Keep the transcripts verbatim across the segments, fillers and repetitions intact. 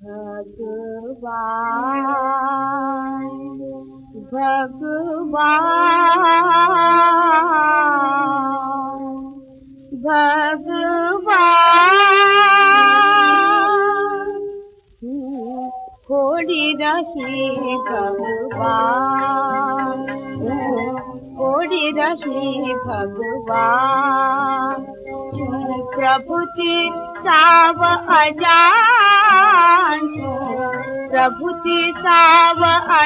भगवान भगवान भगवान कोड़ी रही भगवान कोड़ी रही भगवान प्रभुति साव अजान प्रभुति साव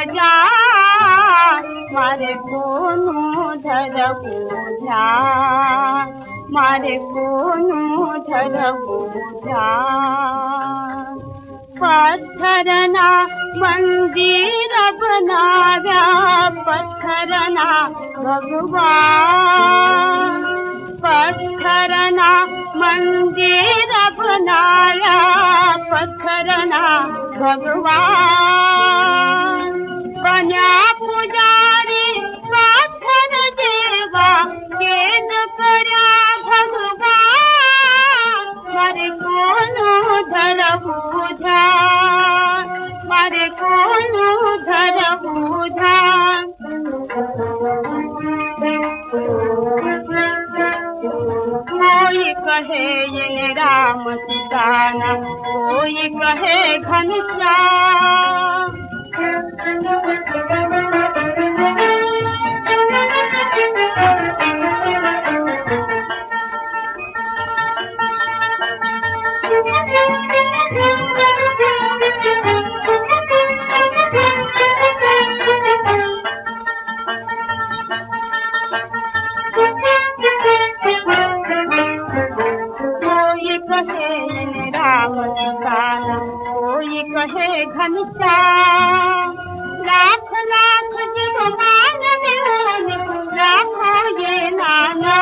अजान मारे कोनो धर पूजा मारे कोनो धर पूजा पत्थरना मंदिर बनाया पत्थरना भगवान पत्थरना मंदिर बनाया पत्थरना भगवान बना पुजारी पत्थर देवा केद करा भगवान मारे कोनो धर पूजा मारे कोनो धर पूजा कोई कहे ये राम सिताना कोई कहे घनश्याम कोई कहे घनश्याम लाख लाख जीव मानव लाखों ये नाना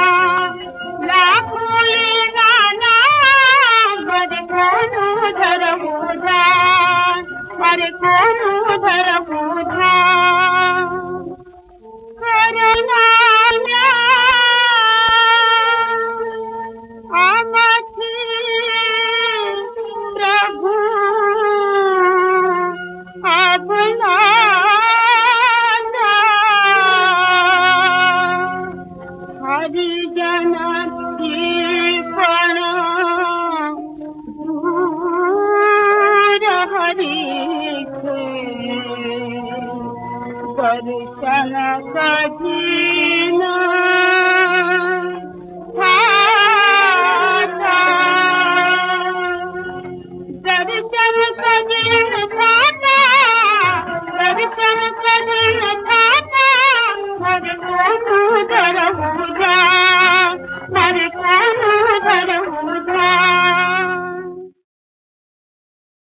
लाखों ये नाना मरे कोनो धर पूजा मरे कोनो धर पूजा करना हरिजन पण दूर हरि छे दर्शन कधी न थाता दर्शन कधी न थाता दर्शन कधी न थाता हरि कोनो धर पूजा हरि कोनो